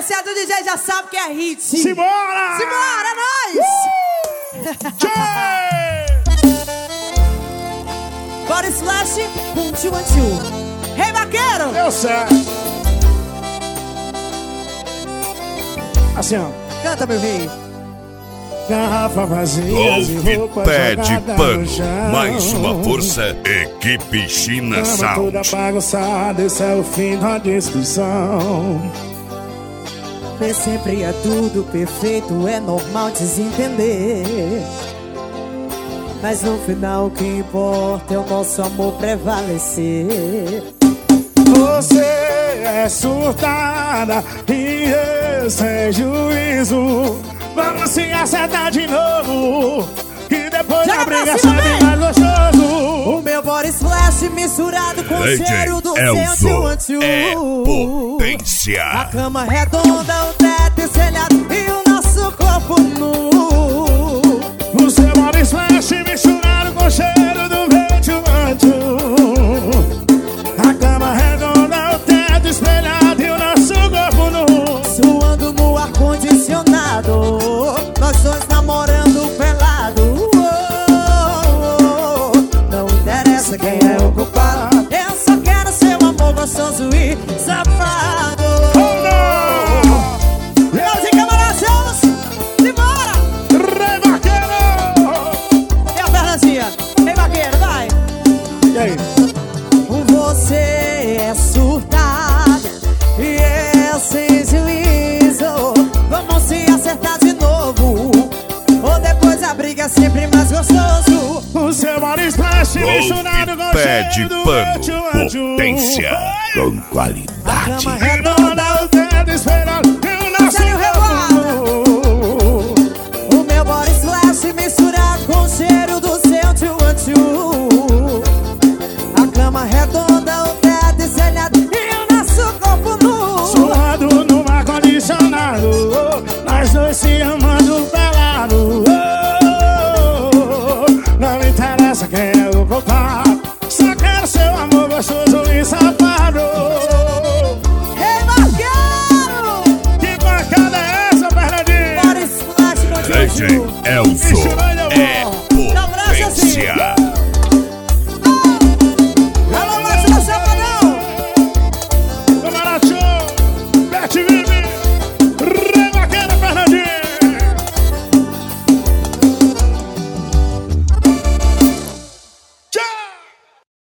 esse é do DJ, já sabe que é hit. Simbora! Simbora, é nóis! Bora Splash, 1, 2, 1, 2. Rei Vaqueiro! Eu sei. Assim, ó. Canta, meu rei. Garrafa vazia de roupa Pé de jogada pano, no chão. mais uma força, equipe China Cama Sound. toda bagunçada, esse é o fim da discussão. Nem sempre é tudo perfeito, é normal desentender. Mas no final o que importa é o nosso amor prevalecer. Você é surtada e eu sem juízo. Vamos se acertar de novo, que depois da briga sai bem mais gostoso. O meu body splash misturado com o cheiro do Elzo é seu potência. A cama redonda, o teto espelhado e o nosso corpo nu. O seu body splash misturado com o cheiro do vento. A cama redonda, o teto espelhado e o nosso corpo nu. Suando no ar-condicionado, nós dois namorando pelado. Não interessa quem é o culpado, eu só quero seu amor gostoso e safado. Meus encamarados, simbora! Rei Vaqueiro! E a Fernandinha? Rei Vaqueiro, vai! E aí? Você é surtada e eu sem juízo. Vamos se acertar de novo, ou depois a briga é sempre mais gostoso. O seu body splash misturado com o Pé de cheiro do pano, vento. potência com A qualidade. cama redonda,